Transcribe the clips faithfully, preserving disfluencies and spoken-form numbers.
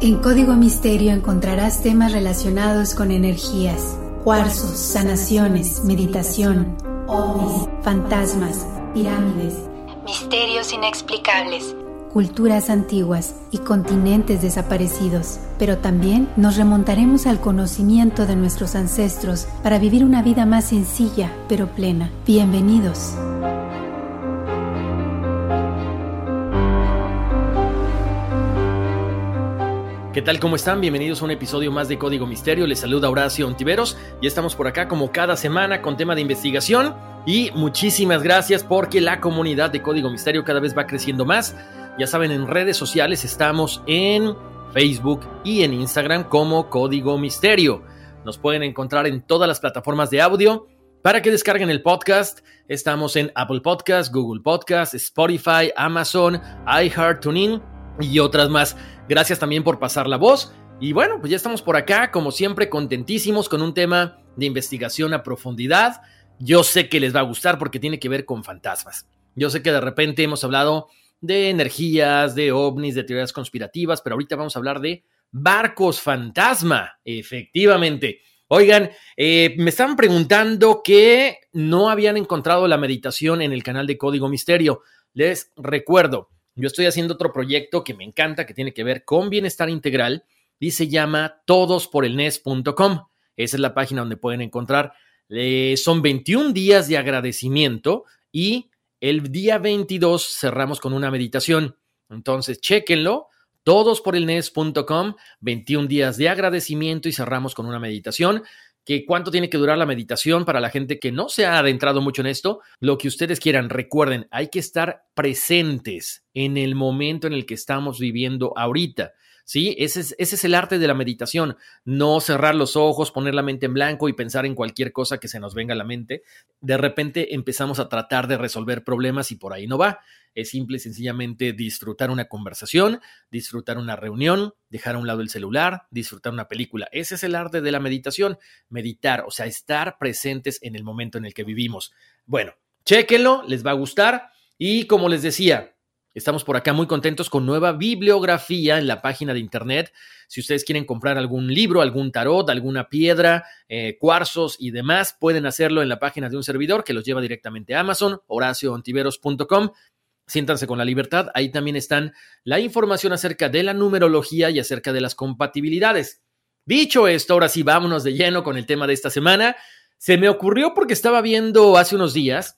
En Código Misterio encontrarás temas relacionados con energías, cuarzos, sanaciones, meditación, ovnis, fantasmas, pirámides, misterios inexplicables, culturas antiguas y continentes desaparecidos. Pero también nos remontaremos al conocimiento de nuestros ancestros para vivir una vida más sencilla, pero plena. Bienvenidos. ¿Qué tal? ¿Cómo están? Bienvenidos a un episodio más de Código Misterio. Les saluda Horacio Ontiveros y estamos por acá como cada semana con tema de investigación. Y muchísimas gracias porque la comunidad de Código Misterio cada vez va creciendo más. Ya saben, en redes sociales estamos en Facebook y en Instagram como Código Misterio. Nos pueden encontrar en todas las plataformas de audio para que descarguen el podcast. Estamos en Apple Podcast, Google Podcast, Spotify, Amazon, iHeart, TuneIn y otras más. Gracias también por pasar la voz. Y bueno, pues ya estamos por acá, como siempre, contentísimos con un tema de investigación a profundidad. Yo sé que les va a gustar porque tiene que ver con fantasmas. Yo sé que de repente hemos hablado de energías, de ovnis, de teorías conspirativas, pero ahorita vamos a hablar de barcos fantasma, efectivamente. Oigan, eh, me estaban preguntando que no habían encontrado la meditación en el canal de Código Misterio. Les recuerdo, yo estoy haciendo otro proyecto que me encanta, que tiene que ver con bienestar integral y se llama todos por el nes punto com. Esa es la página donde pueden encontrar. Eh, son veintiún días de agradecimiento y el día veintidós cerramos con una meditación. Entonces, chéquenlo, todos por el nes punto com, veintiún días de agradecimiento y cerramos con una meditación. ¿Que cuánto tiene que durar la meditación para la gente que no se ha adentrado mucho en esto? Lo que ustedes quieran. Recuerden, hay que estar presentes en el momento en el que estamos viviendo ahorita, ¿sí? Ese es, ese es el arte de la meditación. No cerrar los ojos, poner la mente en blanco y pensar en cualquier cosa que se nos venga a la mente. De repente empezamos a tratar de resolver problemas y por ahí no va. Es simple y sencillamente disfrutar una conversación, disfrutar una reunión, dejar a un lado el celular, disfrutar una película. Ese es el arte de la meditación, meditar, o sea, estar presentes en el momento en el que vivimos. Bueno, chéquenlo, les va a gustar y como les decía, estamos por acá muy contentos con nueva bibliografía en la página de internet. Si ustedes quieren comprar algún libro, algún tarot, alguna piedra, eh, cuarzos y demás, pueden hacerlo en la página de un servidor que los lleva directamente a Amazon, horacio ontiveros punto com. Siéntanse con la libertad, ahí también están la información acerca de la numerología y acerca de las compatibilidades. Dicho esto, ahora sí, vámonos de lleno con el tema de esta semana. Se me ocurrió porque estaba viendo hace unos días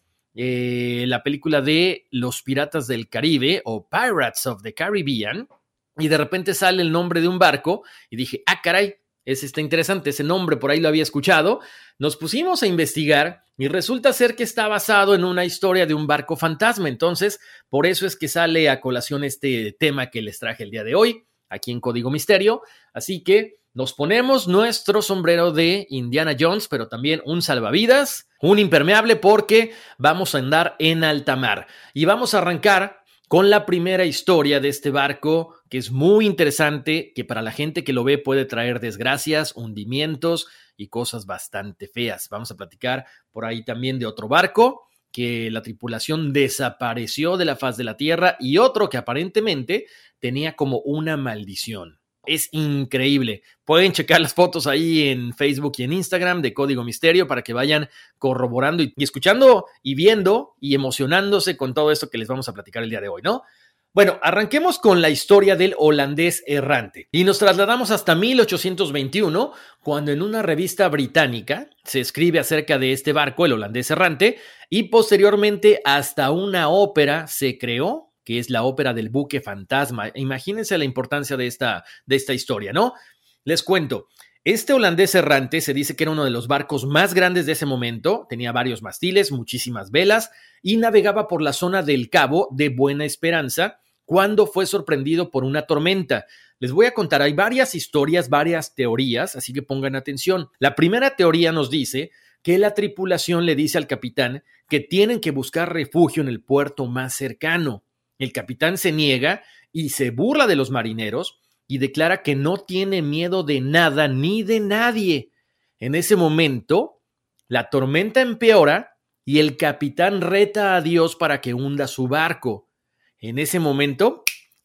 eh, la película de Los Piratas del Caribe o Pirates of the Caribbean y de repente sale el nombre de un barco y dije, ah, caray, ese está interesante, ese nombre por ahí lo había escuchado. Nos pusimos a investigar y resulta ser que está basado en una historia de un barco fantasma. Entonces, por eso es que sale a colación este tema que les traje el día de hoy, aquí en Código Misterio. Así que nos ponemos nuestro sombrero de Indiana Jones, pero también un salvavidas, un impermeable, porque vamos a andar en alta mar. Y vamos a arrancar con la primera historia de este barco, que es muy interesante, que para la gente que lo ve puede traer desgracias, hundimientos y cosas bastante feas. Vamos a platicar por ahí también de otro barco, que la tripulación desapareció de la faz de la tierra y otro que aparentemente tenía como una maldición. Es increíble. Pueden checar las fotos ahí en Facebook y en Instagram de Código Misterio para que vayan corroborando y, y escuchando y viendo y emocionándose con todo esto que les vamos a platicar el día de hoy, ¿no? Bueno, arranquemos con la historia del holandés errante y nos trasladamos hasta mil ochocientos veintiuno, cuando en una revista británica se escribe acerca de este barco, el holandés errante, y posteriormente hasta una ópera se creó, que es la ópera del buque fantasma. Imagínense la importancia de esta, de esta historia, ¿no? Les cuento, este holandés errante se dice que era uno de los barcos más grandes de ese momento, tenía varios mastiles, muchísimas velas y navegaba por la zona del Cabo de Buena Esperanza cuando fue sorprendido por una tormenta. Les voy a contar, hay varias historias, varias teorías, así que pongan atención. La primera teoría nos dice que la tripulación le dice al capitán que tienen que buscar refugio en el puerto más cercano. El capitán se niega y se burla de los marineros y declara que no tiene miedo de nada ni de nadie. En ese momento, la tormenta empeora y el capitán reta a Dios para que hunda su barco. En ese momento,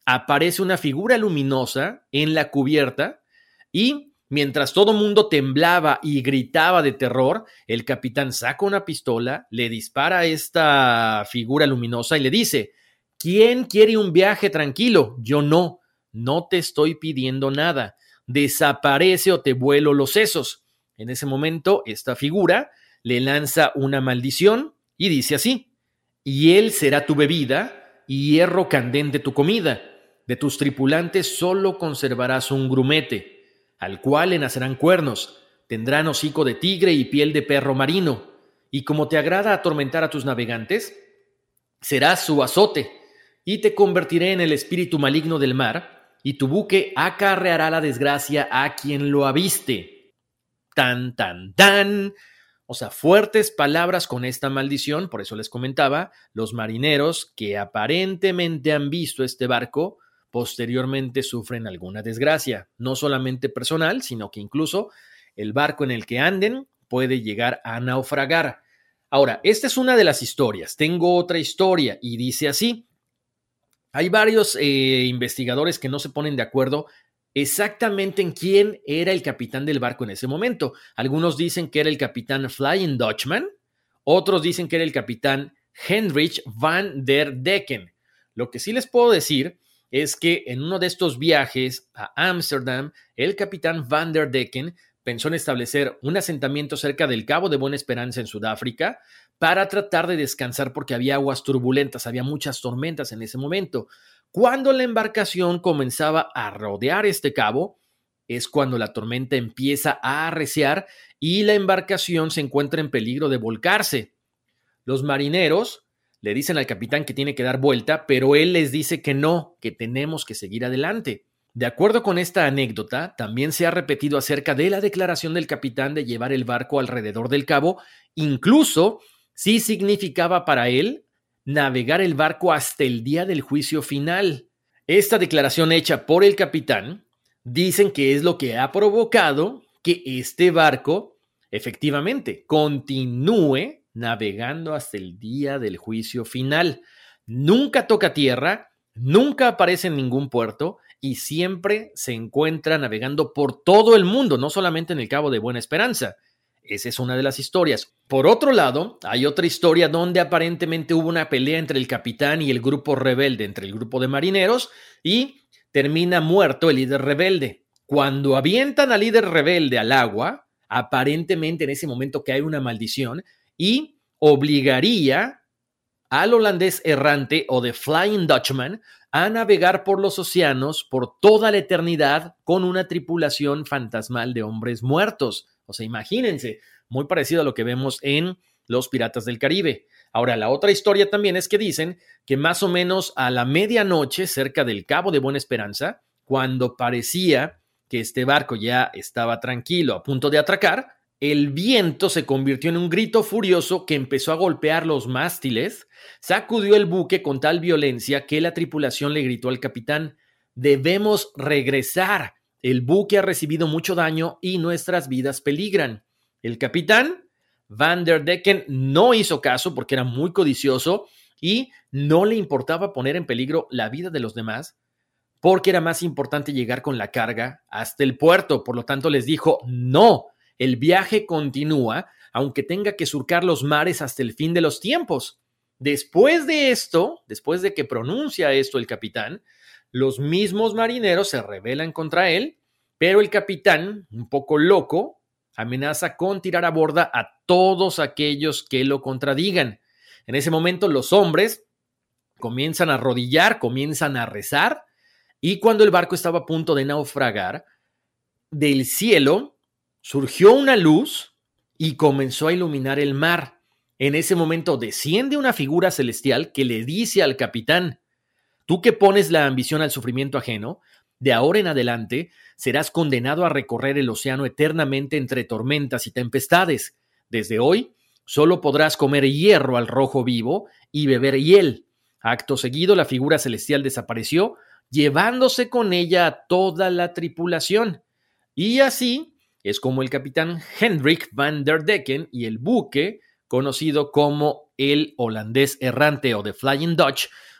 aparece una figura luminosa en la cubierta y mientras todo mundo temblaba y gritaba de terror, el capitán saca una pistola, le dispara a esta figura luminosa y le dice: ¿quién quiere un viaje tranquilo? Yo no, no te estoy pidiendo nada. Desaparece o te vuelo los sesos. En ese momento, esta figura le lanza una maldición y dice así: y él será tu bebida y hierro candente tu comida. De tus tripulantes solo conservarás un grumete, al cual le nacerán cuernos, tendrán hocico de tigre y piel de perro marino, y como te agrada atormentar a tus navegantes, serás su azote, y te convertiré en el espíritu maligno del mar, y tu buque acarreará la desgracia a quien lo aviste. Tan, tan, tan. O sea, fuertes palabras con esta maldición. Por eso les comentaba, los marineros que aparentemente han visto este barco, posteriormente sufren alguna desgracia, no solamente personal, sino que incluso el barco en el que anden puede llegar a naufragar. Ahora, esta es una de las historias. Tengo otra historia y dice así: hay varios eh, investigadores que no se ponen de acuerdo exactamente en quién era el capitán del barco en ese momento. Algunos dicen que era el capitán Flying Dutchman, otros dicen que era el capitán Hendrik van der Decken. Lo que sí les puedo decir es que en uno de estos viajes a Ámsterdam, el capitán Van der Decken pensó en establecer un asentamiento cerca del Cabo de Buena Esperanza en Sudáfrica para tratar de descansar porque había aguas turbulentas, había muchas tormentas en ese momento. Cuando la embarcación comenzaba a rodear este cabo, es cuando la tormenta empieza a arreciar y la embarcación se encuentra en peligro de volcarse. Los marineros le dicen al capitán que tiene que dar vuelta, pero él les dice que no, que tenemos que seguir adelante. De acuerdo con esta anécdota, también se ha repetido acerca de la declaración del capitán de llevar el barco alrededor del cabo, incluso si significaba para él navegar el barco hasta el día del juicio final. Esta declaración hecha por el capitán dicen que es lo que ha provocado que este barco efectivamente continúe navegando hasta el día del juicio final. Nunca toca tierra, nunca aparece en ningún puerto y siempre se encuentra navegando por todo el mundo, no solamente en el Cabo de Buena Esperanza. Esa es una de las historias. Por otro lado, hay otra historia donde aparentemente hubo una pelea entre el capitán y el grupo rebelde, entre el grupo de marineros, y termina muerto el líder rebelde. Cuando avientan al líder rebelde al agua, aparentemente en ese momento cae una maldición y obligaría al holandés errante o The Flying Dutchman a navegar por los océanos por toda la eternidad con una tripulación fantasmal de hombres muertos. O sea, imagínense, muy parecido a lo que vemos en Los Piratas del Caribe. Ahora, la otra historia también es que dicen que más o menos a la medianoche, cerca del Cabo de Buena Esperanza, cuando parecía que este barco ya estaba tranquilo, a punto de atracar, el viento se convirtió en un grito furioso que empezó a golpear los mástiles, sacudió el buque con tal violencia que la tripulación le gritó al capitán: «Debemos regresar. El buque ha recibido mucho daño y nuestras vidas peligran». El capitán Van der Decken no hizo caso porque era muy codicioso y no le importaba poner en peligro la vida de los demás, porque era más importante llegar con la carga hasta el puerto. Por lo tanto, les dijo: «No, el viaje continúa, aunque tenga que surcar los mares hasta el fin de los tiempos». Después de esto, después de que pronuncia esto el capitán, los mismos marineros se rebelan contra él, pero el capitán, un poco loco, amenaza con tirar a borda a todos aquellos que lo contradigan. En ese momento, los hombres comienzan a arrodillar, comienzan a rezar, y cuando el barco estaba a punto de naufragar, del cielo surgió una luz y comenzó a iluminar el mar. En ese momento desciende una figura celestial que le dice al capitán: «Tú que pones la ambición al sufrimiento ajeno, de ahora en adelante serás condenado a recorrer el océano eternamente entre tormentas y tempestades. Desde hoy solo podrás comer hierro al rojo vivo y beber hiel». Acto seguido, la figura celestial desapareció, llevándose con ella a toda la tripulación. Y así es como el capitán Hendrik van der Decken y el buque, conocido como el holandés errante o The Flying Dutch,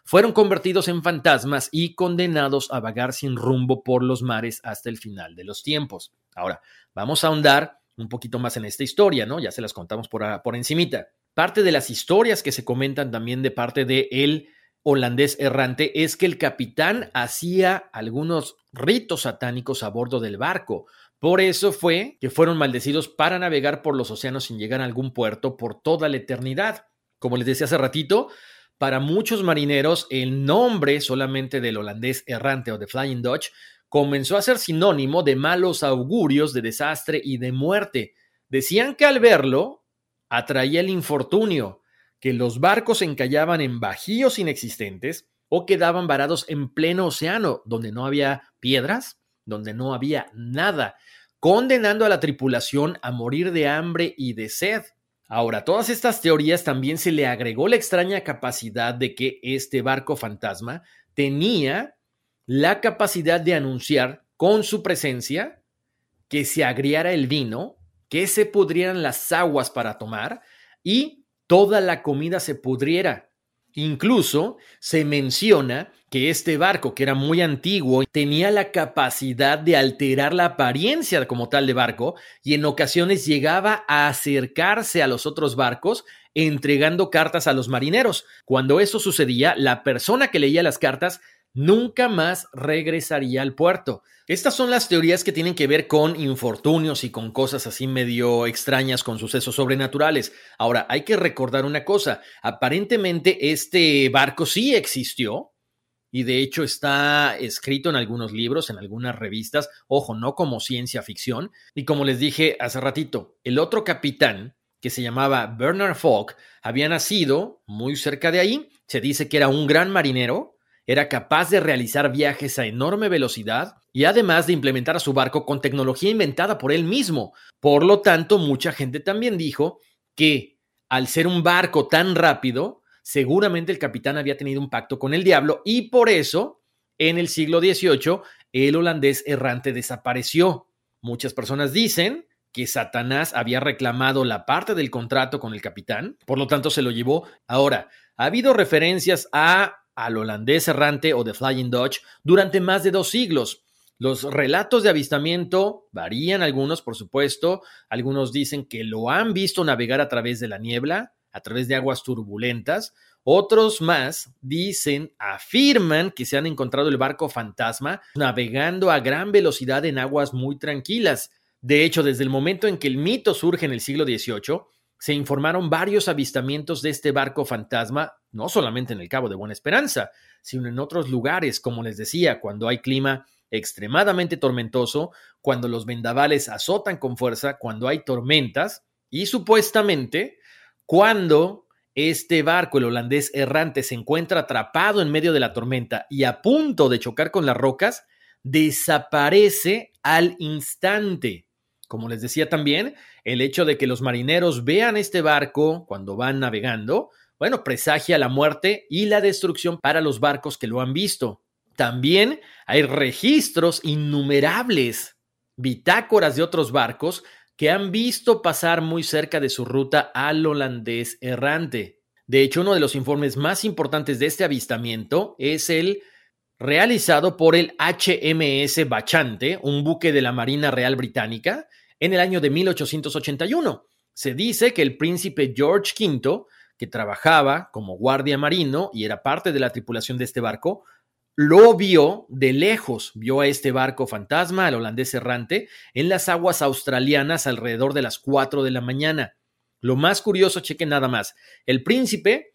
fueron convertidos en fantasmas y condenados a vagar sin rumbo por los mares hasta el final de los tiempos. Ahora, vamos a ahondar un poquito más en esta historia, ¿no? Ya se las contamos por, por encimita. Parte de las historias que se comentan también de parte de el holandés errante es que el capitán hacía algunos ritos satánicos a bordo del barco. Por eso fue que fueron maldecidos para navegar por los océanos sin llegar a algún puerto por toda la eternidad. Como les decía hace ratito, para muchos marineros el nombre solamente del holandés errante o de Flying Dutch comenzó a ser sinónimo de malos augurios, de desastre y de muerte. Decían que al verlo atraía el infortunio, que los barcos se encallaban en bajíos inexistentes o quedaban varados en pleno océano, donde no había piedras, donde no había nada, condenando a la tripulación a morir de hambre y de sed. Ahora, a todas estas teorías también se le agregó la extraña capacidad de que este barco fantasma tenía la capacidad de anunciar con su presencia que se agriara el vino, que se pudrieran las aguas para tomar y toda la comida se pudriera. Incluso se menciona que este barco, que era muy antiguo, tenía la capacidad de alterar la apariencia como tal de barco y en ocasiones llegaba a acercarse a los otros barcos entregando cartas a los marineros. Cuando eso sucedía, la persona que leía las cartas nunca más regresaría al puerto. Estas son las teorías que tienen que ver con infortunios y con cosas así medio extrañas, con sucesos sobrenaturales. Ahora, hay que recordar una cosa. Aparentemente este barco sí existió y de hecho está escrito en algunos libros, en algunas revistas. Ojo, no como ciencia ficción. Y como les dije hace ratito, el otro capitán, que se llamaba Bernard Falk, había nacido muy cerca de ahí. Se dice que era un gran marinero. Era capaz de realizar viajes a enorme velocidad y además de implementar a su barco con tecnología inventada por él mismo. Por lo tanto, mucha gente también dijo que al ser un barco tan rápido, seguramente el capitán había tenido un pacto con el diablo y por eso, en el siglo dieciocho, el holandés errante desapareció. Muchas personas dicen que Satanás había reclamado la parte del contrato con el capitán, por lo tanto se lo llevó. Ahora, ha habido referencias a al holandés errante o de Flying Dutch durante más de dos siglos. Los relatos de avistamiento varían algunos, por supuesto. Algunos dicen que lo han visto navegar a través de la niebla, a través de aguas turbulentas. Otros más dicen, afirman que se han encontrado el barco fantasma navegando a gran velocidad en aguas muy tranquilas. De hecho, desde el momento en que el mito surge en el siglo dieciocho, se informaron varios avistamientos de este barco fantasma, no solamente en el Cabo de Buena Esperanza, sino en otros lugares, como les decía, cuando hay clima extremadamente tormentoso, cuando los vendavales azotan con fuerza, cuando hay tormentas y supuestamente cuando este barco, el holandés errante, se encuentra atrapado en medio de la tormenta y a punto de chocar con las rocas, desaparece al instante. Como les decía también, el hecho de que los marineros vean este barco cuando van navegando, bueno, presagia la muerte y la destrucción para los barcos que lo han visto. También hay registros innumerables, bitácoras de otros barcos que han visto pasar muy cerca de su ruta al holandés errante. De hecho, uno de los informes más importantes de este avistamiento es el realizado por el H M S Bachante, un buque de la Marina Real Británica, en el año de mil ochocientos ochenta y uno. Se dice que el príncipe George quinto, que trabajaba como guardia marino y era parte de la tripulación de este barco, lo vio de lejos, vio a este barco fantasma, al holandés errante, en las aguas australianas alrededor de las cuatro de la mañana. Lo más curioso, chequen nada más, el príncipe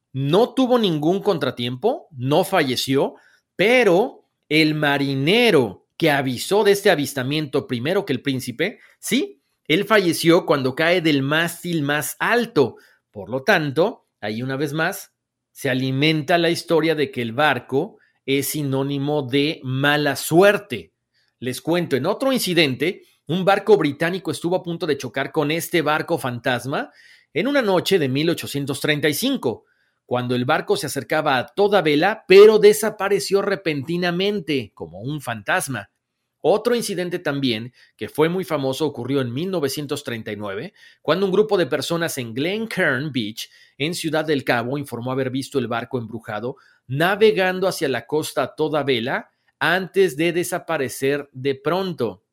no tuvo ningún contratiempo, no falleció, pero el marinero que avisó de este avistamiento primero que el príncipe, sí, él falleció cuando cae del mástil más alto. Por lo tanto, ahí una vez más, se alimenta la historia de que el barco es sinónimo de mala suerte. Les cuento, en otro incidente, un barco británico estuvo a punto de chocar con este barco fantasma en una noche de mil ochocientos treinta y cinco, cuando el barco se acercaba a toda vela, pero desapareció repentinamente, como un fantasma. Otro incidente también, que fue muy famoso, ocurrió en mil novecientos treinta y nueve, cuando un grupo de personas en Glencairn Beach, en Ciudad del Cabo, informó haber visto el barco embrujado navegando hacia la costa a toda vela antes de desaparecer de pronto.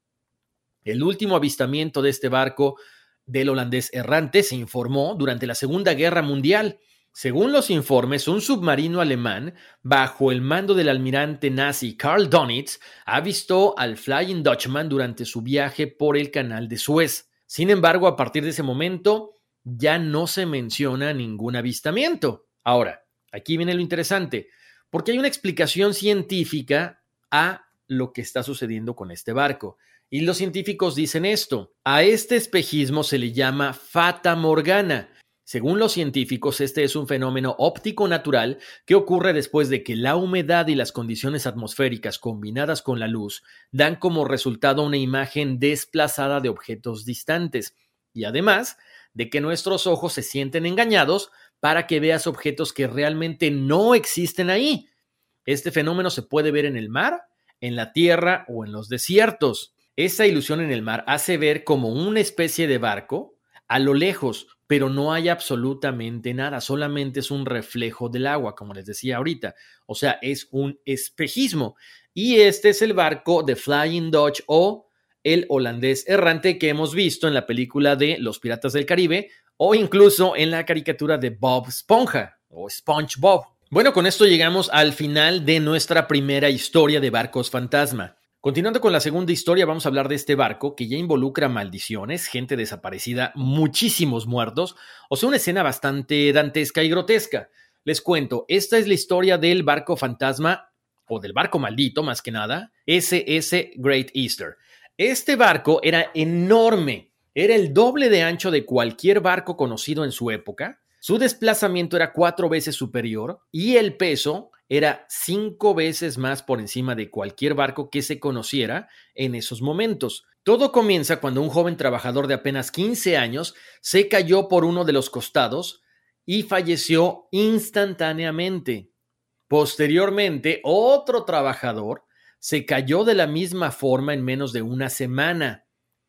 El último avistamiento de este barco del holandés errante se informó durante la Segunda Guerra Mundial. Según los informes, un submarino alemán, bajo el mando del almirante nazi Karl Donitz, avistó al Flying Dutchman durante su viaje por el Canal de Suez. Sin embargo, a partir de ese momento, ya no se menciona ningún avistamiento. Ahora, aquí viene lo interesante, porque hay una explicación científica a lo que está sucediendo con este barco. Y los científicos dicen esto: a este espejismo se le llama fata morgana. Según los científicos, este es un fenómeno óptico natural que ocurre después de que la humedad y las condiciones atmosféricas combinadas con la luz dan como resultado una imagen desplazada de objetos distantes, y además de que nuestros ojos se sienten engañados para que veas objetos que realmente no existen ahí. Este fenómeno se puede ver en el mar, en la tierra o en los desiertos. Esta ilusión en el mar hace ver como una especie de barco a lo lejos, pero no hay absolutamente nada, solamente es un reflejo del agua, como les decía ahorita. O sea, es un espejismo. Y este es el barco de Flying Dutch o el holandés errante que hemos visto en la película de Los Piratas del Caribe o incluso en la caricatura de Bob Esponja o SpongeBob. Bueno, con esto llegamos al final de nuestra primera historia de barcos fantasma. Continuando con la segunda historia, vamos a hablar de este barco que ya involucra maldiciones, gente desaparecida, muchísimos muertos, o sea, una escena bastante dantesca y grotesca. Les cuento, esta es la historia del barco fantasma, o del barco maldito más que nada, ese ese Great Easter. Este barco era enorme, era el doble de ancho de cualquier barco conocido en su época, su desplazamiento era cuatro veces superior y el peso era cinco veces más por encima de cualquier barco que se conociera en esos momentos. Todo comienza cuando un joven trabajador de apenas quince años se cayó por uno de los costados y falleció instantáneamente. Posteriormente, otro trabajador se cayó de la misma forma en menos de una semana.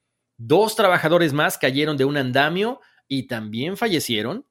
Dos trabajadores más cayeron de un andamio y también fallecieron.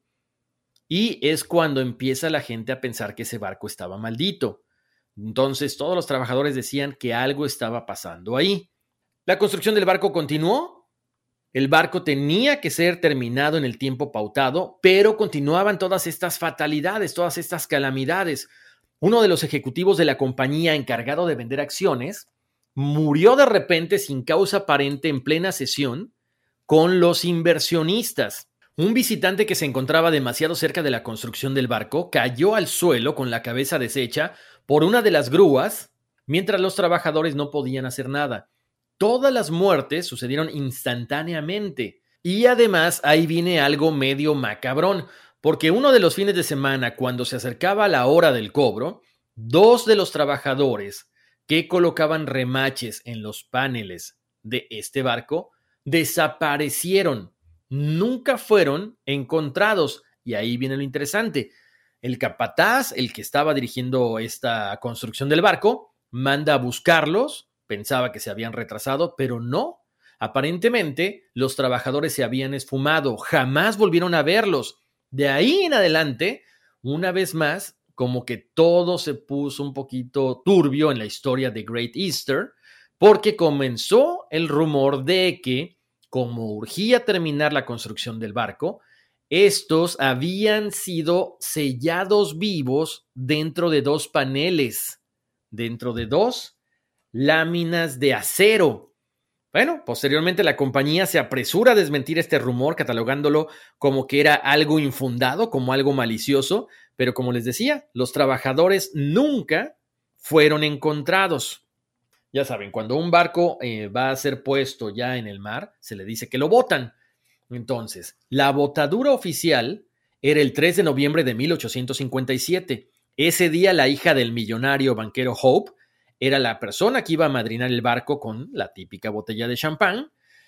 Y es cuando empieza la gente a pensar que ese barco estaba maldito. Entonces todos los trabajadores decían que algo estaba pasando ahí. La construcción del barco continuó. El barco tenía que ser terminado en el tiempo pautado, pero continuaban todas estas fatalidades, todas estas calamidades. Uno de los ejecutivos de la compañía encargado de vender acciones murió de repente sin causa aparente en plena sesión con los inversionistas. Un visitante que se encontraba demasiado cerca de la construcción del barco cayó al suelo con la cabeza deshecha por una de las grúas, mientras los trabajadores no podían hacer nada. Todas las muertes sucedieron instantáneamente. Y además ahí viene algo medio macabrón, porque uno de los fines de semana, cuando se acercaba la hora del cobro, dos de los trabajadores que colocaban remaches en los paneles de este barco desaparecieron. Nunca fueron encontrados. Y ahí viene lo interesante. El capataz, el que estaba dirigiendo esta construcción del barco, manda a buscarlos. Pensaba que se habían retrasado, pero no. Aparentemente, los trabajadores se habían esfumado. Jamás volvieron a verlos. De ahí en adelante, una vez más, como que todo se puso un poquito turbio en la historia de Great Easter, porque comenzó el rumor de que, como urgía terminar la construcción del barco, estos habían sido sellados vivos dentro de dos paneles, dentro de dos láminas de acero. Bueno, posteriormente la compañía se apresura a desmentir este rumor, catalogándolo como que era algo infundado, como algo malicioso, pero como les decía, los trabajadores nunca fueron encontrados. Ya saben, cuando un barco eh, va a ser puesto ya en el mar, se le dice que lo botan. Entonces, la botadura oficial era el tres de noviembre de mil ochocientos cincuenta y siete. Ese día la hija del millonario banquero Hope era la persona que iba a madrinar el barco con la típica botella de champán.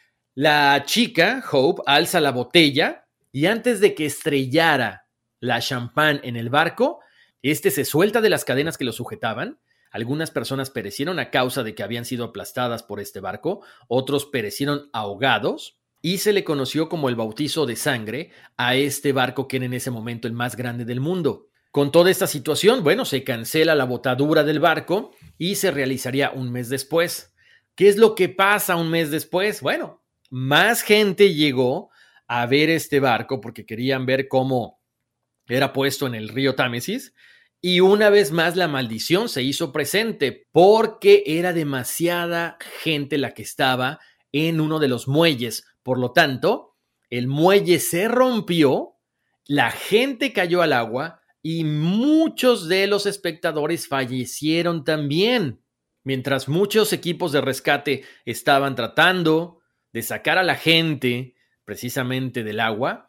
La chica, Hope, alza la botella y antes de que estrellara la champán en el barco, este se suelta de las cadenas que lo sujetaban. Algunas personas perecieron a causa de que habían sido aplastadas por este barco, otros perecieron ahogados y se le conoció como el bautizo de sangre a este barco que era en ese momento el más grande del mundo. Con toda esta situación, bueno, se cancela la botadura del barco y se realizaría un mes después. ¿Qué es lo que pasa un mes después? Bueno, más gente llegó a ver este barco porque querían ver cómo era puesto en el río Támesis. Y una vez más la maldición se hizo presente porque era demasiada gente la que estaba en uno de los muelles. Por lo tanto, el muelle se rompió, la gente cayó al agua y muchos de los espectadores fallecieron también. Mientras muchos equipos de rescate estaban tratando de sacar a la gente precisamente del agua,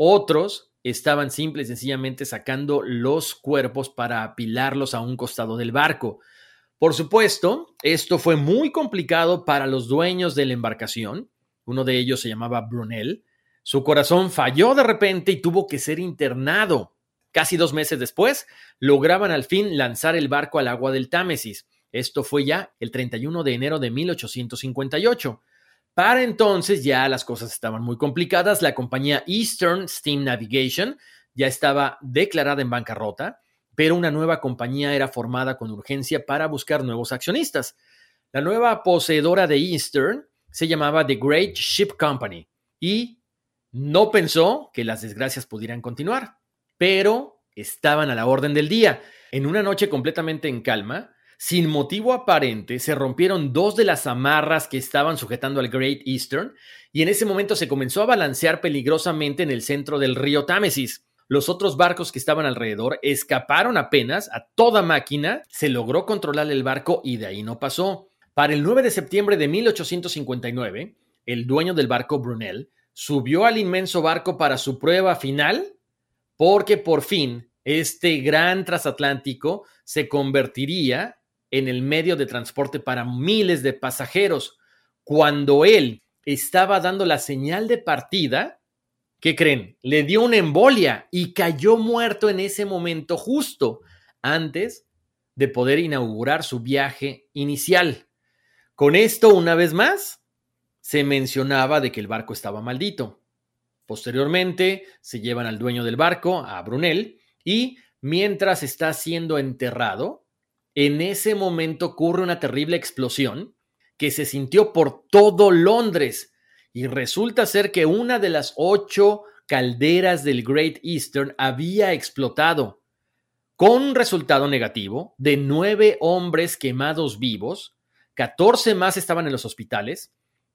otros estaban simple y sencillamente sacando los cuerpos para apilarlos a un costado del barco. Por supuesto, esto fue muy complicado para los dueños de la embarcación. Uno de ellos se llamaba Brunel. Su corazón falló de repente y tuvo que ser internado. Casi dos meses después, lograban al fin lanzar el barco al agua del Támesis. Esto fue ya el treinta y uno de enero de mil ochocientos cincuenta y ocho. Para entonces ya las cosas estaban muy complicadas. La compañía Eastern Steam Navigation ya estaba declarada en bancarrota, pero una nueva compañía era formada con urgencia para buscar nuevos accionistas. La nueva poseedora de Eastern se llamaba The Great Ship Company y no pensó que las desgracias pudieran continuar, pero estaban a la orden del día. En una noche completamente en calma, sin motivo aparente, se rompieron dos de las amarras que estaban sujetando al Great Eastern y en ese momento se comenzó a balancear peligrosamente en el centro del río Támesis. Los otros barcos que estaban alrededor escaparon apenas a toda máquina, se logró controlar el barco y de ahí no pasó. Para el nueve de septiembre de mil ochocientos cincuenta y nueve, el dueño del barco, Brunel, subió al inmenso barco para su prueba final porque por fin este gran transatlántico se convertiría en el medio de transporte para miles de pasajeros. Cuando él estaba dando la señal de partida, ¿qué creen? Le dio una embolia y cayó muerto en ese momento justo antes de poder inaugurar su viaje inicial. Con esto, una vez más, se mencionaba de que el barco estaba maldito. Posteriormente, se llevan al dueño del barco, a Brunel, y mientras está siendo enterrado, en ese momento ocurre una terrible explosión que se sintió por todo Londres y resulta ser que una de las ocho calderas del Great Eastern había explotado, con un resultado negativo de nueve hombres quemados vivos, catorce más estaban en los hospitales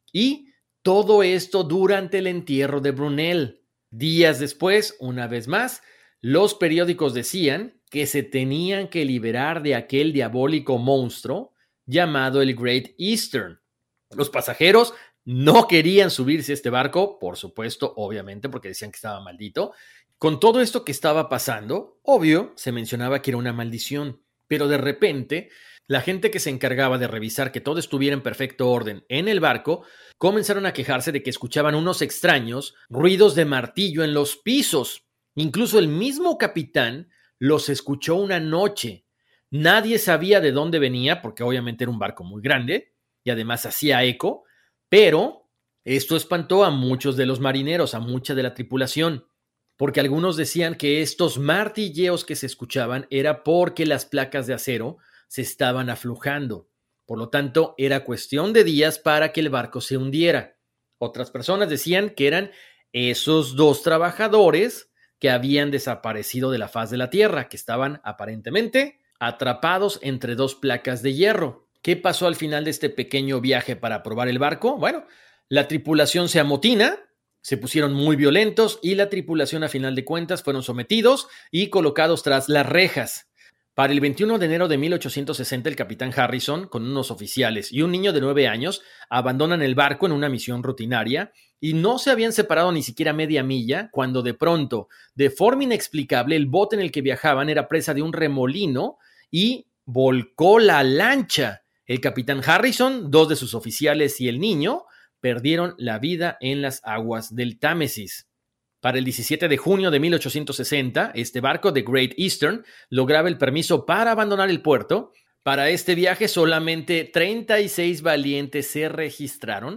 y todo esto durante el entierro de Brunel. Días después, una vez más, los periódicos decían que se tenían que liberar de aquel diabólico monstruo llamado el Great Eastern. Los pasajeros no querían subirse a este barco, por supuesto, obviamente, porque decían que estaba maldito. Con todo esto que estaba pasando, obvio, se mencionaba que era una maldición, pero de repente, la gente que se encargaba de revisar que todo estuviera en perfecto orden en el barco, comenzaron a quejarse de que escuchaban unos extraños ruidos de martillo en los pisos. Incluso el mismo capitán los escuchó una noche. Nadie sabía de dónde venía, porque obviamente era un barco muy grande y además hacía eco, pero esto espantó a muchos de los marineros, a mucha de la tripulación, porque algunos decían que estos martilleos que se escuchaban era porque las placas de acero se estaban aflojando. Por lo tanto, era cuestión de días para que el barco se hundiera. Otras personas decían que eran esos dos trabajadores que habían desaparecido de la faz de la tierra, que estaban aparentemente atrapados entre dos placas de hierro. ¿Qué pasó al final de este pequeño viaje para probar el barco? Bueno, la tripulación se amotina, se pusieron muy violentos y la tripulación a final de cuentas fueron sometidos y colocados tras las rejas. Para el veintiuno de enero de mil ochocientos sesenta, el capitán Harrison, con unos oficiales y un niño de nueve años, abandonan el barco en una misión rutinaria y no se habían separado ni siquiera media milla cuando de pronto, de forma inexplicable, el bote en el que viajaban era presa de un remolino y volcó la lancha. El capitán Harrison, dos de sus oficiales y el niño perdieron la vida en las aguas del Támesis. Para el diecisiete de junio de mil ochocientos sesenta, este barco de Great Eastern lograba el permiso para abandonar el puerto. Para este viaje solamente treinta y seis valientes se registraron,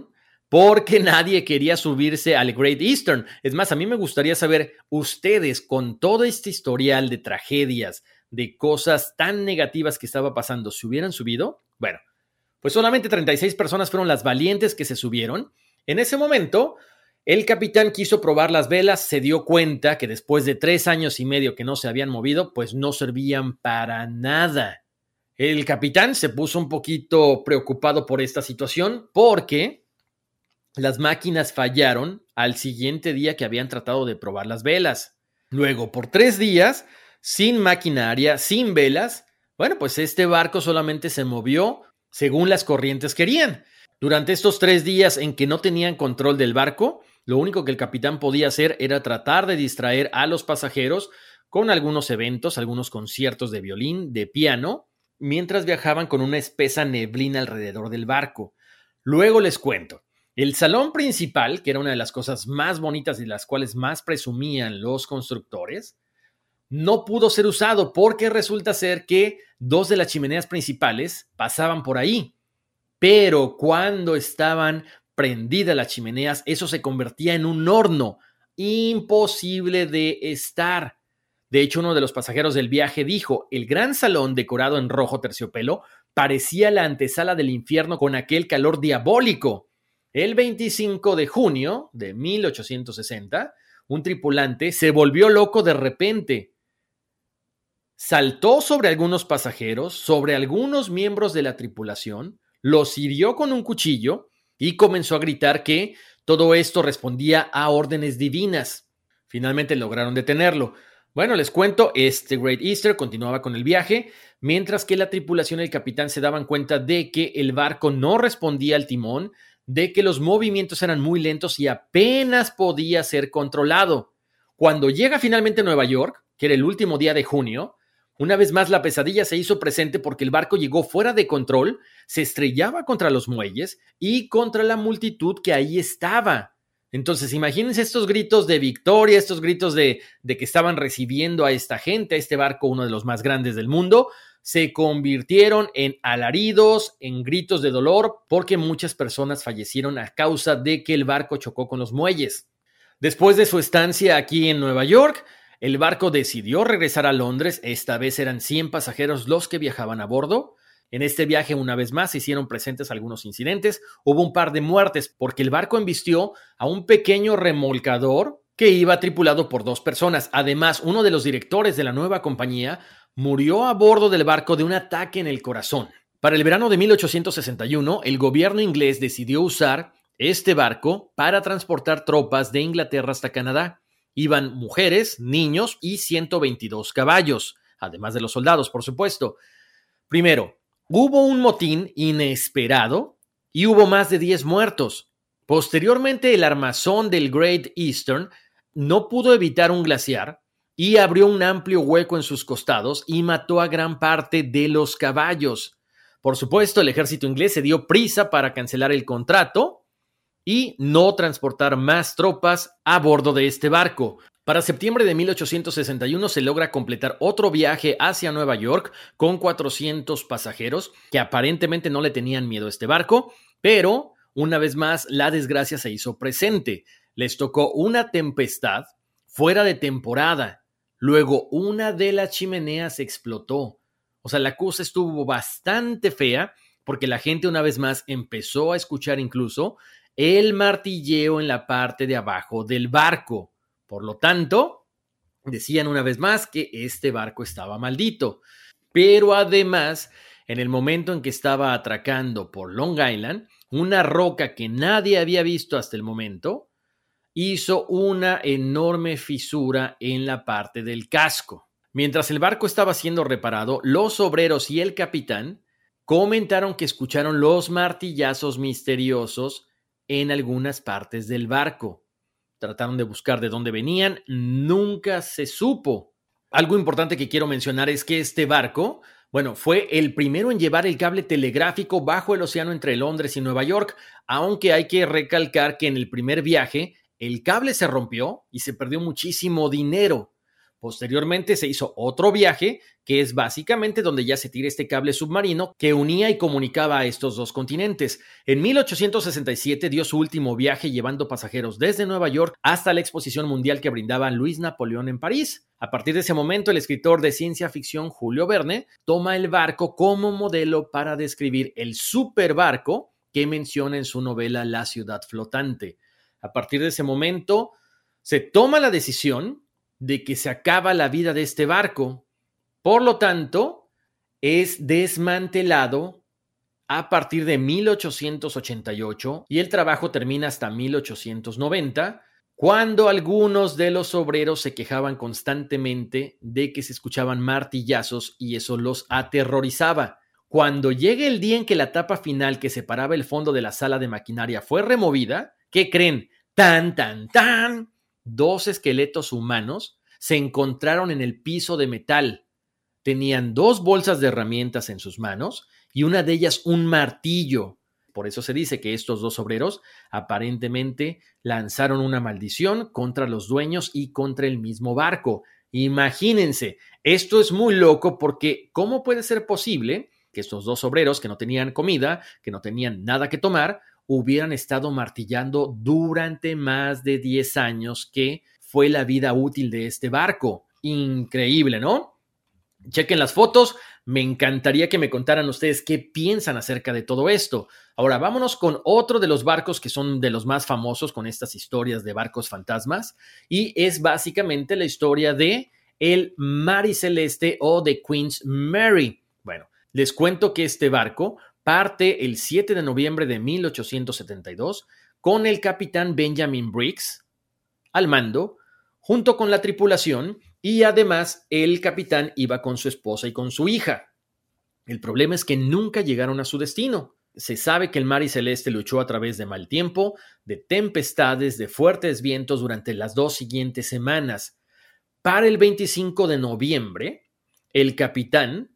porque nadie quería subirse al Great Eastern. Es más, a mí me gustaría saber, ustedes con todo este historial de tragedias, de cosas tan negativas que estaba pasando, ¿se hubieran subido? Bueno, pues solamente treinta y seis personas fueron las valientes que se subieron. En ese momento, el capitán quiso probar las velas, se dio cuenta que después de tres años y medio que no se habían movido, pues no servían para nada. El capitán se puso un poquito preocupado por esta situación porque las máquinas fallaron al siguiente día que habían tratado de probar las velas. Luego, por tres días, sin maquinaria, sin velas, bueno, pues este barco solamente se movió según las corrientes querían. Durante estos tres días en que no tenían control del barco, lo único que el capitán podía hacer era tratar de distraer a los pasajeros con algunos eventos, algunos conciertos de violín, de piano, mientras viajaban con una espesa neblina alrededor del barco. Luego les cuento. El salón principal, que era una de las cosas más bonitas y las cuales más presumían los constructores, no pudo ser usado porque resulta ser que dos de las chimeneas principales pasaban por ahí. Pero cuando estaban prendidas las chimeneas, eso se convertía en un horno imposible de estar. De hecho, uno de los pasajeros del viaje dijo, el gran salón decorado en rojo terciopelo parecía la antesala del infierno con aquel calor diabólico. El veinticinco de junio de mil ochocientos sesenta, un tripulante se volvió loco de repente. Saltó sobre algunos pasajeros, sobre algunos miembros de la tripulación, los hirió con un cuchillo y comenzó a gritar que todo esto respondía a órdenes divinas. Finalmente lograron detenerlo. Bueno, les cuento, este Great Eastern continuaba con el viaje, mientras que la tripulación y el capitán se daban cuenta de que el barco no respondía al timón, de que los movimientos eran muy lentos y apenas podía ser controlado. Cuando llega finalmente a Nueva York, que era el último día de junio, una vez más la pesadilla se hizo presente porque el barco llegó fuera de control, se estrellaba contra los muelles y contra la multitud que ahí estaba. Entonces, imagínense estos gritos de victoria, estos gritos de, de que estaban recibiendo a esta gente, a este barco, uno de los más grandes del mundo, se convirtieron en alaridos, en gritos de dolor, porque muchas personas fallecieron a causa de que el barco chocó con los muelles. Después de su estancia aquí en Nueva York, el barco decidió regresar a Londres. Esta vez eran cien pasajeros los que viajaban a bordo. En este viaje, una vez más, se hicieron presentes algunos incidentes. Hubo un par de muertes porque el barco embistió a un pequeño remolcador que iba tripulado por dos personas. Además, uno de los directores de la nueva compañía murió a bordo del barco de un ataque en el corazón. Para el verano de mil ochocientos sesenta y uno, el gobierno inglés decidió usar este barco para transportar tropas de Inglaterra hasta Canadá. Iban mujeres, niños y ciento veintidós caballos, además de los soldados, por supuesto. Primero, hubo un motín inesperado y hubo más de diez muertos. Posteriormente, el armazón del Great Eastern no pudo evitar un glaciar y abrió un amplio hueco en sus costados y mató a gran parte de los caballos. Por supuesto, el ejército inglés se dio prisa para cancelar el contrato y no transportar más tropas a bordo de este barco. Para septiembre de mil ochocientos sesenta y uno se logra completar otro viaje hacia Nueva York con cuatrocientos pasajeros que aparentemente no le tenían miedo a este barco, pero una vez más la desgracia se hizo presente. Les tocó una tempestad fuera de temporada. Luego una de las chimeneas explotó. O sea, la cosa estuvo bastante fea porque la gente una vez más empezó a escuchar incluso el martilleo en la parte de abajo del barco. Por lo tanto, decían una vez más que este barco estaba maldito. Pero además, en el momento en que estaba atracando por Long Island, una roca que nadie había visto hasta el momento hizo una enorme fisura en la parte del casco. Mientras el barco estaba siendo reparado, los obreros y el capitán comentaron que escucharon los martillazos misteriosos en algunas partes del barco. Trataron de buscar de dónde venían, nunca se supo. Algo importante que quiero mencionar es que este barco, bueno, fue el primero en llevar el cable telegráfico bajo el océano entre Londres y Nueva York, aunque hay que recalcar que en el primer viaje el cable se rompió y se perdió muchísimo dinero. Posteriormente se hizo otro viaje, que es básicamente donde ya se tira este cable submarino que unía y comunicaba a estos dos continentes. En mil ochocientos sesenta y siete dio su último viaje llevando pasajeros desde Nueva York hasta la exposición mundial que brindaba Luis Napoleón en París. A partir de ese momento, el escritor de ciencia ficción Julio Verne toma el barco como modelo para describir el superbarco que menciona en su novela La ciudad flotante. A partir de ese momento, se toma la decisión de que se acaba la vida de este barco. Por lo tanto, es desmantelado a partir de mil ochocientos ochenta y ocho y el trabajo termina hasta mil ochocientos noventa, cuando algunos de los obreros se quejaban constantemente de que se escuchaban martillazos y eso los aterrorizaba. Cuando llegue el día en que la tapa final que separaba el fondo de la sala de maquinaria fue removida, ¿qué creen? ¡Tan, tan, tan! Dos esqueletos humanos se encontraron en el piso de metal. Tenían dos bolsas de herramientas en sus manos y una de ellas un martillo. Por eso se dice que estos dos obreros aparentemente lanzaron una maldición contra los dueños y contra el mismo barco. Imagínense, esto es muy loco porque ¿cómo puede ser posible que estos dos obreros que no tenían comida, que no tenían nada que tomar, hubieran estado martillando durante más de diez años, que fue la vida útil de este barco? Increíble, ¿no? Chequen las fotos. Me encantaría que me contaran ustedes qué piensan acerca de todo esto. Ahora, vámonos con otro de los barcos que son de los más famosos con estas historias de barcos fantasmas, y es básicamente la historia de el Mary Celeste o de Queen's Mary. Bueno, les cuento que este barco parte el siete de noviembre de mil ochocientos setenta y dos con el capitán Benjamin Briggs al mando, junto con la tripulación, y además el capitán iba con su esposa y con su hija. El problema es que nunca llegaron a su destino. Se sabe que el Mary Celeste luchó a través de mal tiempo, de tempestades, de fuertes vientos durante las dos siguientes semanas. Para el veinticinco de noviembre, el capitán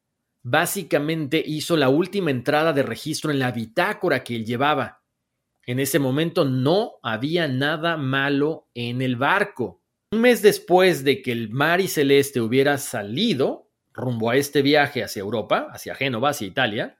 básicamente hizo la última entrada de registro en la bitácora que él llevaba. En ese momento no había nada malo en el barco. Un mes después de que el Mary Celeste hubiera salido rumbo a este viaje hacia Europa, hacia Génova, hacia Italia,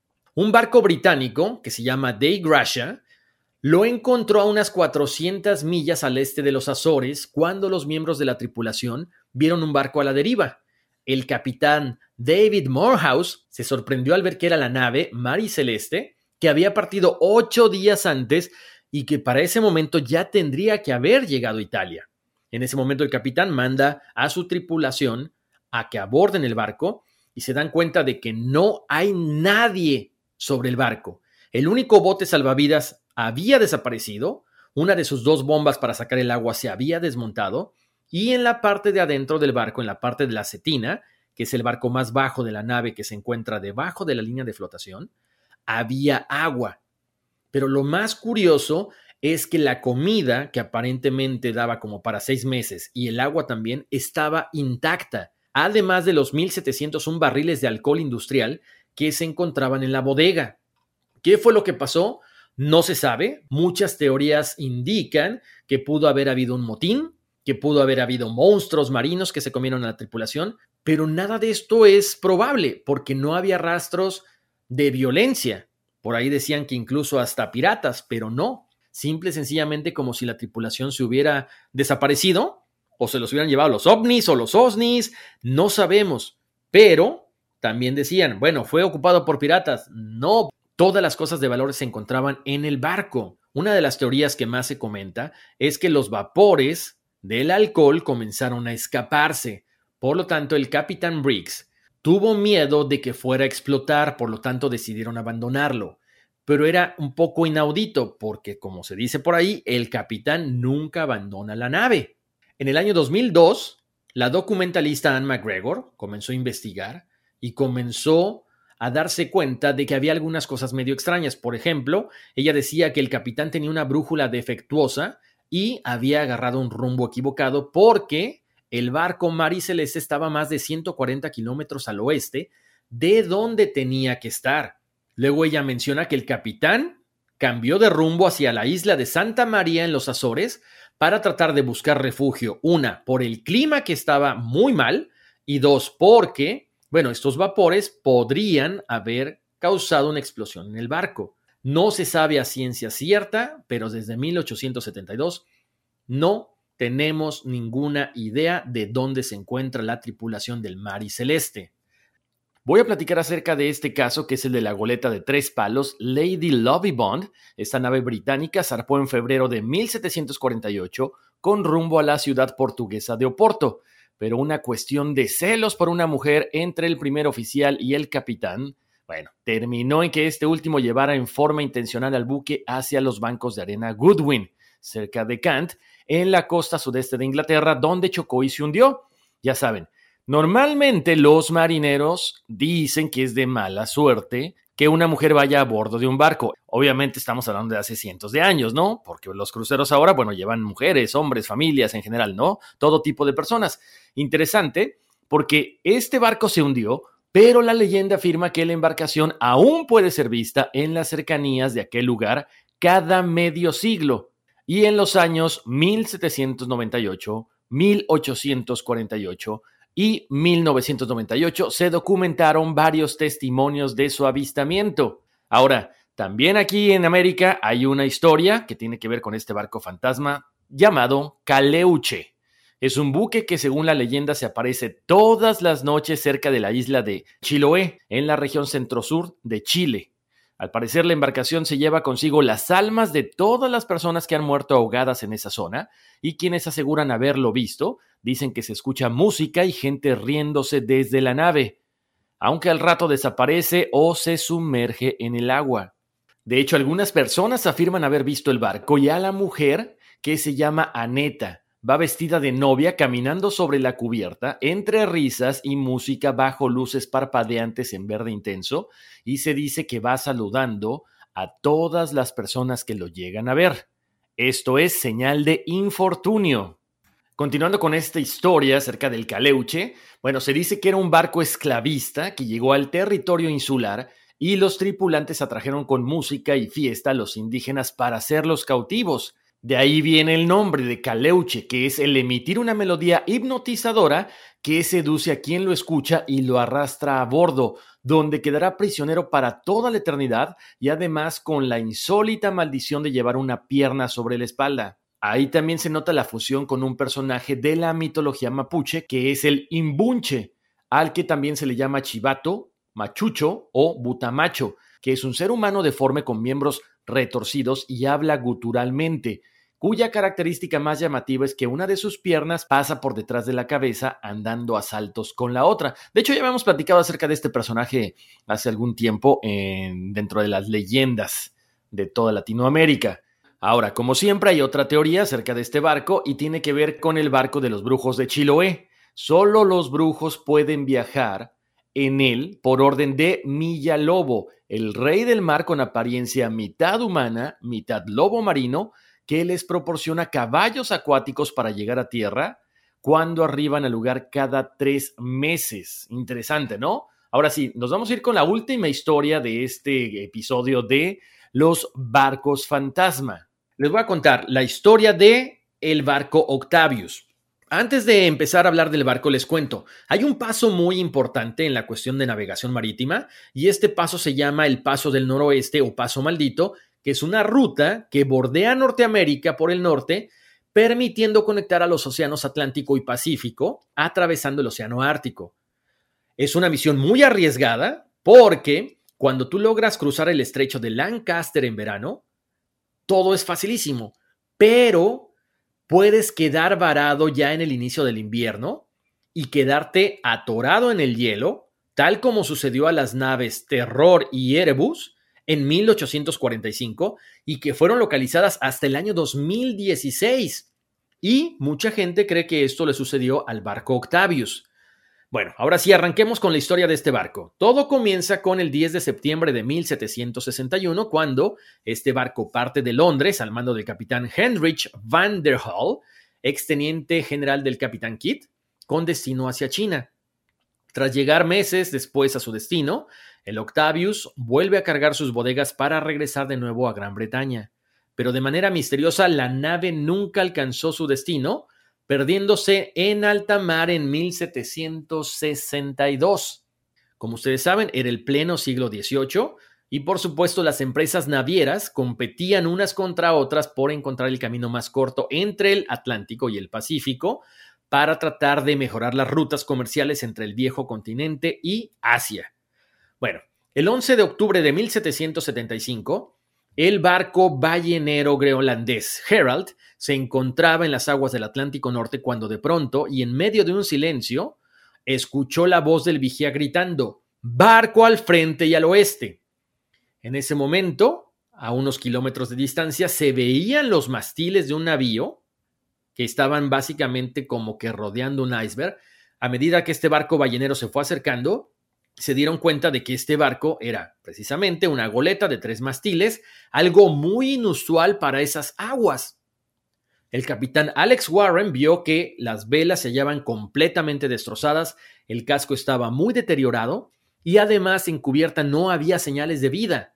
un barco británico que se llama Dei Gracia lo encontró a unas cuatrocientas millas al este de los Azores cuando los miembros de la tripulación vieron un barco a la deriva. El capitán David Morehouse se sorprendió al ver que era la nave Mary Celeste, que había partido ocho días antes y que para ese momento ya tendría que haber llegado a Italia. En ese momento el capitán manda a su tripulación a que aborden el barco y se dan cuenta de que no hay nadie sobre el barco. El único bote salvavidas había desaparecido, una de sus dos bombas para sacar el agua se había desmontado y en la parte de adentro del barco, en la parte de la cetina, que es el barco más bajo de la nave que se encuentra debajo de la línea de flotación, había agua. Pero lo más curioso es que la comida, que aparentemente daba como para seis meses, y el agua también, estaba intacta, además de los mil setecientos uno barriles de alcohol industrial que se encontraban en la bodega. ¿Qué fue lo que pasó? No se sabe. Muchas teorías indican que pudo haber habido un motín, que pudo haber habido monstruos marinos que se comieron a la tripulación, pero nada de esto es probable porque no había rastros de violencia. Por ahí decían que incluso hasta piratas, pero no. Simple y sencillamente como si la tripulación se hubiera desaparecido o se los hubieran llevado los ovnis o los osnis, no sabemos. Pero también decían, bueno, ¿fue ocupado por piratas? No, todas las cosas de valor se encontraban en el barco. Una de las teorías que más se comenta es que los vapores del alcohol comenzaron a escaparse. Por lo tanto, el capitán Briggs tuvo miedo de que fuera a explotar, por lo tanto decidieron abandonarlo. Pero era un poco inaudito porque, como se dice por ahí, el capitán nunca abandona la nave. En el año dos mil dos, la documentalista Anne McGregor comenzó a investigar y comenzó a darse cuenta de que había algunas cosas medio extrañas. Por ejemplo, ella decía que el capitán tenía una brújula defectuosa y había agarrado un rumbo equivocado porque el barco Mary Celeste estaba a más de ciento cuarenta kilómetros al oeste de donde tenía que estar. Luego ella menciona que el capitán cambió de rumbo hacia la isla de Santa María en los Azores para tratar de buscar refugio. Una, por el clima que estaba muy mal, y dos, porque, bueno, estos vapores podrían haber causado una explosión en el barco. No se sabe a ciencia cierta, pero desde mil ochocientos setenta y dos no tenemos ninguna idea de dónde se encuentra la tripulación del Mari Celeste. Voy a platicar acerca de este caso, que es el de la goleta de tres palos Lady Lovibond. Esta nave británica zarpó en febrero de mil setecientos cuarenta y ocho con rumbo a la ciudad portuguesa de Oporto, pero una cuestión de celos por una mujer entre el primer oficial y el capitán, bueno, terminó en que este último llevara en forma intencional al buque hacia los bancos de arena Goodwin, cerca de Kent, en la costa sudeste de Inglaterra, donde chocó y se hundió. Ya saben, normalmente los marineros dicen que es de mala suerte que una mujer vaya a bordo de un barco. Obviamente estamos hablando de hace cientos de años, ¿no? Porque los cruceros ahora, bueno, llevan mujeres, hombres, familias en general, ¿no? Todo tipo de personas. Interesante, porque este barco se hundió, pero la leyenda afirma que la embarcación aún puede ser vista en las cercanías de aquel lugar cada medio siglo. Y en los años mil setecientos noventa y ocho, mil ochocientos cuarenta y ocho y mil novecientos noventa y ocho se documentaron varios testimonios de su avistamiento. Ahora, también aquí en América hay una historia que tiene que ver con este barco fantasma llamado Caleuche. Es un buque que, según la leyenda, se aparece todas las noches cerca de la isla de Chiloé, en la región centro-sur de Chile. Al parecer, la embarcación se lleva consigo las almas de todas las personas que han muerto ahogadas en esa zona, y quienes aseguran haberlo visto dicen que se escucha música y gente riéndose desde la nave, aunque al rato desaparece o se sumerge en el agua. De hecho, algunas personas afirman haber visto el barco y a la mujer, que se llama Aneta. Va vestida de novia caminando sobre la cubierta, entre risas y música bajo luces parpadeantes en verde intenso, y se dice que va saludando a todas las personas que lo llegan a ver. Esto es señal de infortunio. Continuando con esta historia acerca del Caleuche, bueno, se dice que era un barco esclavista que llegó al territorio insular y los tripulantes atrajeron con música y fiesta a los indígenas para hacerlos cautivos. De ahí viene el nombre de Caleuche, que es el emitir una melodía hipnotizadora que seduce a quien lo escucha y lo arrastra a bordo, donde quedará prisionero para toda la eternidad y además con la insólita maldición de llevar una pierna sobre la espalda. Ahí también se nota la fusión con un personaje de la mitología mapuche, que es el Imbunche, al que también se le llama Chivato, Machucho o Butamacho, que es un ser humano deforme con miembros retorcidos y habla guturalmente, cuya característica más llamativa es que una de sus piernas pasa por detrás de la cabeza andando a saltos con la otra. De hecho, ya habíamos platicado acerca de este personaje hace algún tiempo en, dentro de las leyendas de toda Latinoamérica. Ahora, como siempre, hay otra teoría acerca de este barco y tiene que ver con el barco de los brujos de Chiloé. Solo los brujos pueden viajar en él por orden de Millalobo, el rey del mar con apariencia mitad humana, mitad lobo marino, que les proporciona caballos acuáticos para llegar a tierra cuando arriban al lugar cada tres meses. Interesante, ¿no? Ahora sí, nos vamos a ir con la última historia de este episodio de los barcos fantasma. Les voy a contar la historia de el barco Octavius. Antes de empezar a hablar del barco, les cuento, hay un paso muy importante en la cuestión de navegación marítima y este paso se llama el Paso del Noroeste o Paso Maldito, que es una ruta que bordea Norteamérica por el norte, permitiendo conectar a los océanos Atlántico y Pacífico, atravesando el océano Ártico. Es una misión muy arriesgada porque cuando tú logras cruzar el estrecho de Lancaster en verano, todo es facilísimo, pero puedes quedar varado ya en el inicio del invierno y quedarte atorado en el hielo, tal como sucedió a las naves Terror y Erebus en mil ochocientos cuarenta y cinco y que fueron localizadas hasta el año dos mil dieciséis. Y mucha gente cree que esto le sucedió al barco Octavius. Bueno, ahora sí, arranquemos con la historia de este barco. Todo comienza con el diez de septiembre de mil setecientos sesenta y uno, cuando este barco parte de Londres al mando del capitán Heinrich van der Hall, exteniente general del capitán Kidd, con destino hacia China. Tras llegar meses después a su destino, el Octavius vuelve a cargar sus bodegas para regresar de nuevo a Gran Bretaña. pero de manera misteriosa la nave nunca alcanzó su destino, perdiéndose en alta mar en mil setecientos sesenta y dos. Como ustedes saben, era el pleno siglo dieciocho y por supuesto las empresas navieras competían unas contra otras por encontrar el camino más corto entre el Atlántico y el Pacífico para tratar de mejorar las rutas comerciales entre el viejo continente y Asia. Bueno, el once de octubre de mil setecientos setenta y cinco, el barco ballenero groenlandés Herald se encontraba en las aguas del Atlántico Norte cuando de pronto, y en medio de un silencio, escuchó la voz del vigía gritando: «¡Barco al frente y al oeste!». En ese momento, a unos kilómetros de distancia, se veían los mastiles de un navío que estaban básicamente como que rodeando un iceberg. A medida que este barco ballenero se fue acercando, se dieron cuenta de que este barco era precisamente una goleta de tres mastiles, algo muy inusual para esas aguas. El capitán Alex Warren vio que las velas se hallaban completamente destrozadas, el casco estaba muy deteriorado y además en cubierta no había señales de vida.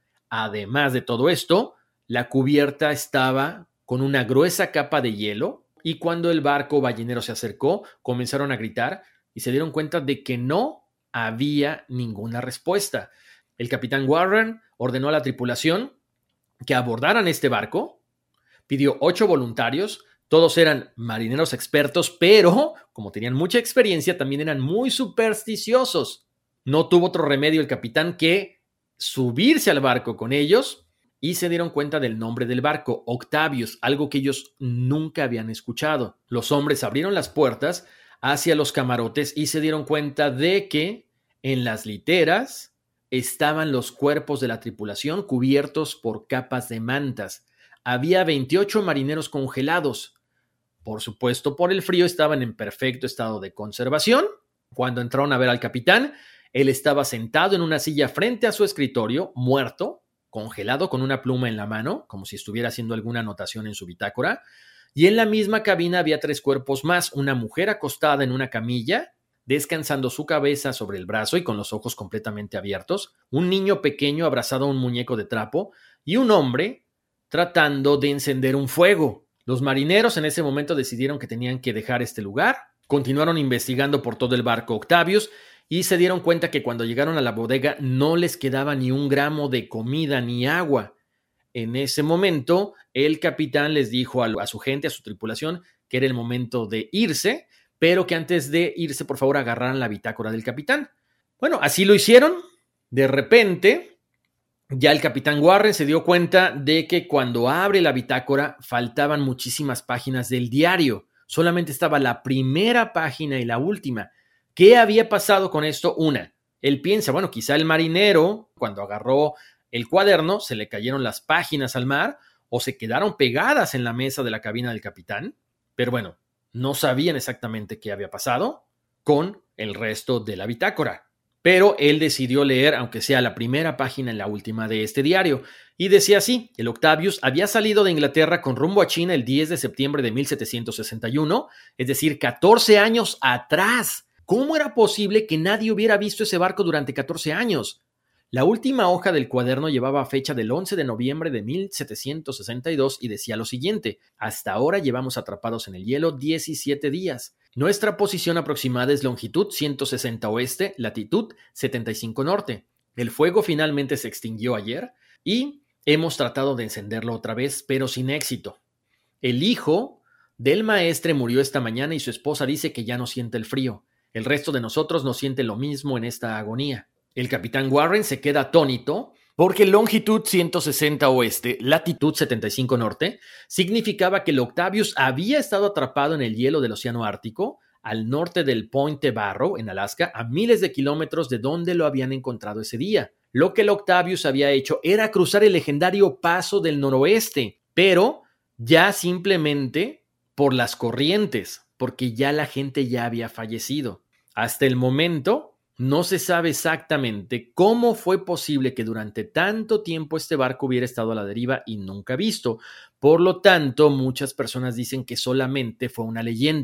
Además de todo esto, la cubierta estaba con una gruesa capa de hielo y cuando el barco ballenero se acercó, comenzaron a gritar y se dieron cuenta de que no había ninguna respuesta. El capitán Warren ordenó a la tripulación que abordaran este barco, pidió ocho voluntarios, todos eran marineros expertos, pero como tenían mucha experiencia, también eran muy supersticiosos. No tuvo otro remedio el capitán que subirse al barco con ellos y se dieron cuenta del nombre del barco, Octavius, algo que ellos nunca habían escuchado. Los hombres abrieron las puertas hacia los camarotes y se dieron cuenta de que en las literas estaban los cuerpos de la tripulación cubiertos por capas de mantas. Había veintiocho marineros congelados. Por supuesto, por el frío estaban en perfecto estado de conservación. Cuando entraron a ver al capitán, él estaba sentado en una silla frente a su escritorio, muerto, congelado con una pluma en la mano, como si estuviera haciendo alguna anotación en su bitácora. Y en la misma cabina había tres cuerpos más, una mujer acostada en una camilla, descansando su cabeza sobre el brazo y con los ojos completamente abiertos, un niño pequeño abrazado a un muñeco de trapo y un hombre tratando de encender un fuego. Los marineros en ese momento decidieron que tenían que dejar este lugar, continuaron investigando por todo el barco Octavius y se dieron cuenta que cuando llegaron a la bodega no les quedaba ni un gramo de comida ni agua. En ese momento, el capitán les dijo a, a su gente, a su tripulación, que era el momento de irse, pero que antes de irse, por favor, agarraran la bitácora del capitán. Bueno, así lo hicieron. De repente, ya el capitán Warren se dio cuenta de que cuando abre la bitácora faltaban muchísimas páginas del diario. Solamente estaba la primera página y la última. ¿Qué había pasado con esto? Una, él piensa, bueno, quizá el marinero, cuando agarró el cuaderno, se le cayeron las páginas al mar o se quedaron pegadas en la mesa de la cabina del capitán. Pero bueno, no sabían exactamente qué había pasado con el resto de la bitácora. Pero él decidió leer, aunque sea la primera página y la última de este diario. Y decía así: el Octavius había salido de Inglaterra con rumbo a China el diez de septiembre de mil setecientos sesenta y uno, es decir, catorce años atrás. ¿Cómo era posible que nadie hubiera visto ese barco durante catorce años? La última hoja del cuaderno llevaba fecha del once de noviembre de mil setecientos sesenta y dos y decía lo siguiente: hasta ahora llevamos atrapados en el hielo diecisiete días. Nuestra posición aproximada es longitud ciento sesenta oeste, latitud setenta y cinco norte. El fuego finalmente se extinguió ayer y hemos tratado de encenderlo otra vez, pero sin éxito. El hijo del maestre murió esta mañana y su esposa dice que ya no siente el frío. El resto de nosotros no siente lo mismo en esta agonía. El capitán Warren se queda atónito porque longitud ciento sesenta oeste, latitud setenta y cinco norte, significaba que el Octavius había estado atrapado en el hielo del océano Ártico, al norte del Point Barrow, en Alaska, a miles de kilómetros de donde lo habían encontrado ese día. Lo que el Octavius había hecho era cruzar el legendario Paso del Noroeste, pero ya simplemente por las corrientes, porque ya la gente ya había fallecido. Hasta el momento, no se sabe exactamente cómo fue posible que durante tanto tiempo este barco hubiera estado a la deriva y nunca visto. Por lo tanto, muchas personas dicen que solamente fue una leyenda.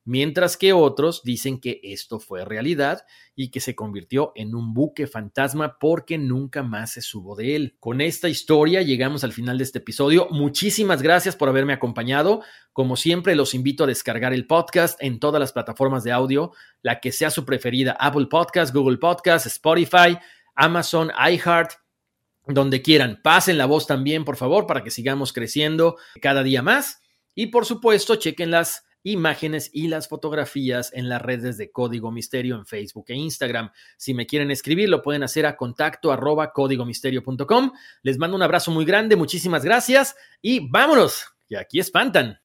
mientras que otros dicen que esto fue realidad y que se convirtió en un buque fantasma porque nunca más se supo de él. Con esta historia llegamos al final de este episodio. Muchísimas gracias por haberme acompañado. Como siempre, los invito a descargar el podcast en todas las plataformas de audio, la que sea su preferida: Apple Podcast, Google Podcast, Spotify, Amazon, iHeart, donde quieran. Pasen la voz también, por favor, para que sigamos creciendo cada día más. Y por supuesto, chequen las imágenes y las fotografías en las redes de Código Misterio en Facebook e Instagram. Si me quieren escribir, lo pueden hacer a contacto arroba código misterio punto com. Les mando un abrazo muy grande, muchísimas gracias y vámonos, que aquí espantan.